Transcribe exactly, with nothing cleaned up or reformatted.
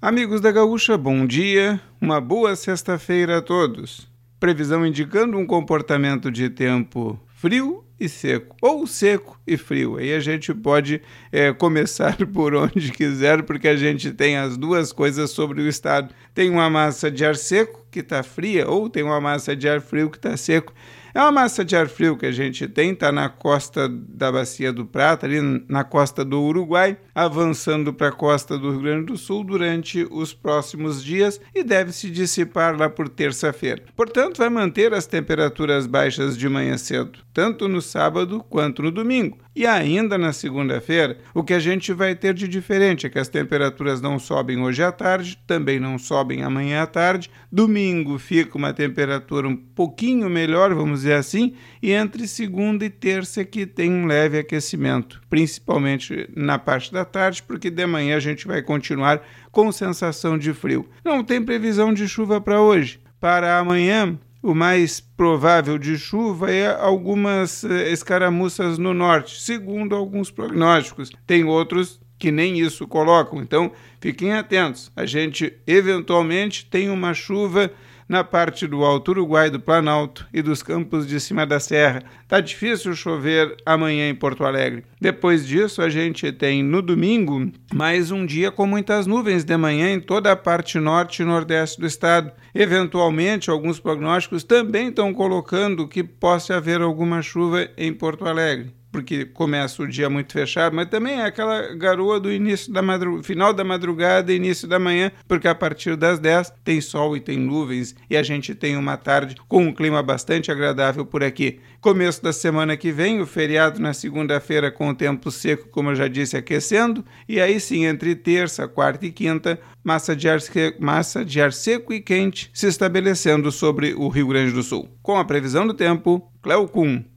Amigos da Gaúcha, bom dia, uma boa sexta-feira a todos. Previsão indicando um comportamento de tempo frio e seco, ou seco e frio. Aí a gente pode é, começar por onde quiser, porque a gente tem as duas coisas sobre o estado. Tem uma massa de ar seco que está fria, ou tem uma massa de ar frio que está seco. É uma massa de ar frio que a gente tem, está na costa da Bacia do Prata, ali na costa do Uruguai, avançando para a costa do Rio Grande do Sul durante os próximos dias e deve se dissipar lá por terça-feira. Portanto, vai manter as temperaturas baixas de manhã cedo, tanto no sábado quanto no domingo. E ainda na segunda-feira, o que a gente vai ter de diferente é que as temperaturas não sobem hoje à tarde, também não sobem amanhã à tarde. Domingo fica uma temperatura um pouquinho melhor, vamos dizer assim, e entre segunda e terça que tem um leve aquecimento, principalmente na parte da tarde, porque de manhã a gente vai continuar com sensação de frio. Não tem previsão de chuva para hoje. Para amanhã, o mais provável de chuva é algumas eh, escaramuças no norte, segundo alguns prognósticos. Tem outros que nem isso colocam, então fiquem atentos. A gente eventualmente tem uma chuva na parte do Alto Uruguai, do Planalto e dos campos de cima da serra. Tá difícil chover amanhã em Porto Alegre. Depois disso, a gente tem no domingo mais um dia com muitas nuvens de manhã em toda a parte norte e nordeste do estado. Eventualmente, alguns prognósticos também estão colocando que possa haver alguma chuva em Porto Alegre, porque começa o dia muito fechado, mas também é aquela garoa do início da madru... final da madrugada e início da manhã, porque a partir das dez tem sol e tem nuvens e a gente tem uma tarde com um clima bastante agradável por aqui. Começo da semana que vem, o feriado na segunda-feira com o tempo seco, como eu já disse, aquecendo, e aí sim, entre terça, quarta e quinta, massa de ar, massa de ar seco e quente se estabelecendo sobre o Rio Grande do Sul. Com a previsão do tempo, Cleo Kuhn.